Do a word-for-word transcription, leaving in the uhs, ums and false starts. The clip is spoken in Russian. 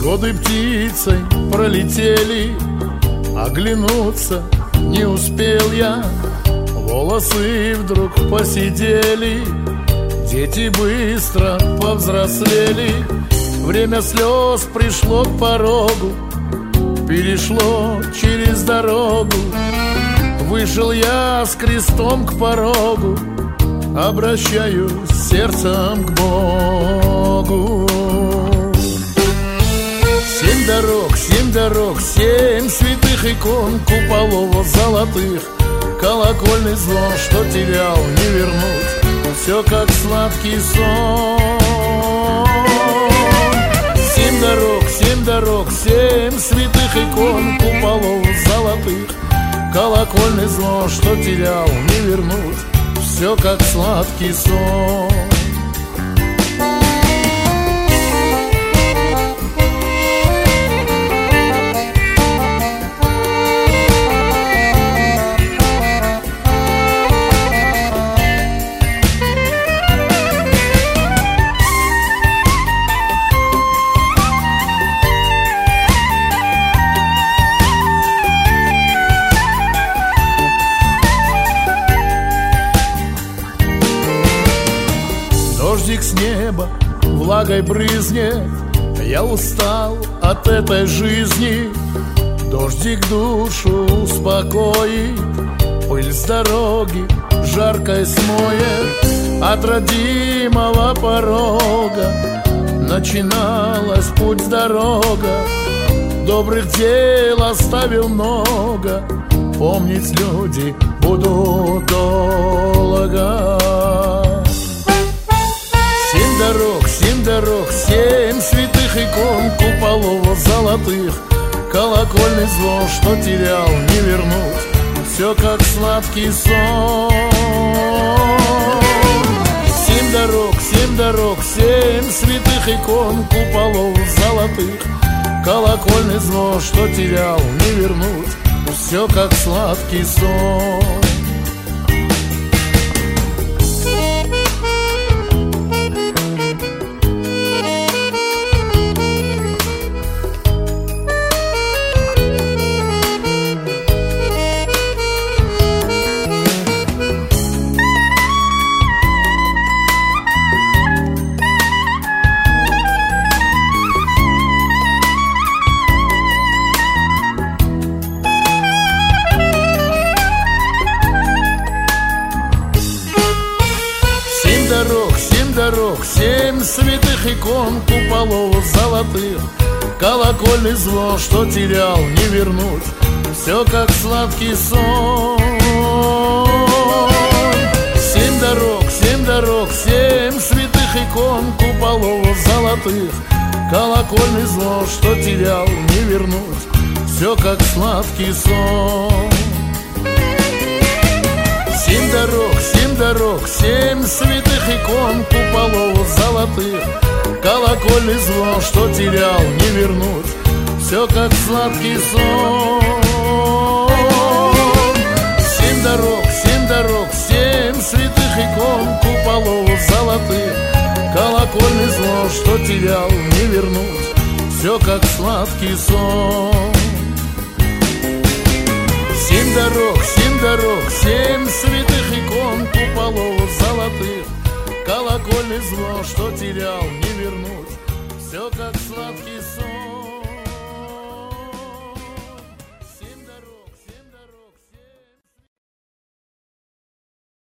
Годы птицей пролетели, оглянуться не успел я. Волосы вдруг посидели, дети быстро повзрослели. Время слез пришло к порогу, перешло через дорогу. Вышел я с крестом к порогу, обращаюсь сердцем к Богу. Семь дорог, семь дорог, семь святых икон, куполов золотых, колокольный звон, что терял, не вернуть, все как сладкий сон. Семь дорог, семь дорог, семь святых икон, куполов золотых, колокольный звон, что терял, не вернуть, все как сладкий сон. Дождик с неба влагой брызнет, я устал от этой жизни. Дождик душу успокоит, пыль с дороги жаркой смоет. От родимого порога начиналась путь дорога, добрых дел оставил много, помнить люди будут долго. Семь дорог, семь дорог, семь святых икон, куполов золотых, колокольный звон, что терял, не вернуть, все как сладкий сон. Семь дорог, семь дорог, семь святых икон, куполов золотых, колокольный звон, что терял, не вернуть, все как сладкий сон. Семь дорог, семь святых икон, куполов золотых, колокольный звон, что терял, не вернуть, все как сладкий сон. Семь дорог, семь дорог, семь святых икон, куполов золотых, колокольный звон, что терял, не вернуть, все как сладкий сон. Семь дорог, семь дорог, семь святых икон, куполов золотых, колокольный звон, что терял, не вернуть, все как сладкий сон. Семь дорог, семь дорог, семь святых икон, куполов золотых, колокольный звон, что терял, не вернуть, все как сладкий сон. Семь дорог, семь дорог, семь святых икон, куполов золотых, колокольный звон, что терял, не вернуть, все как сладкий сон.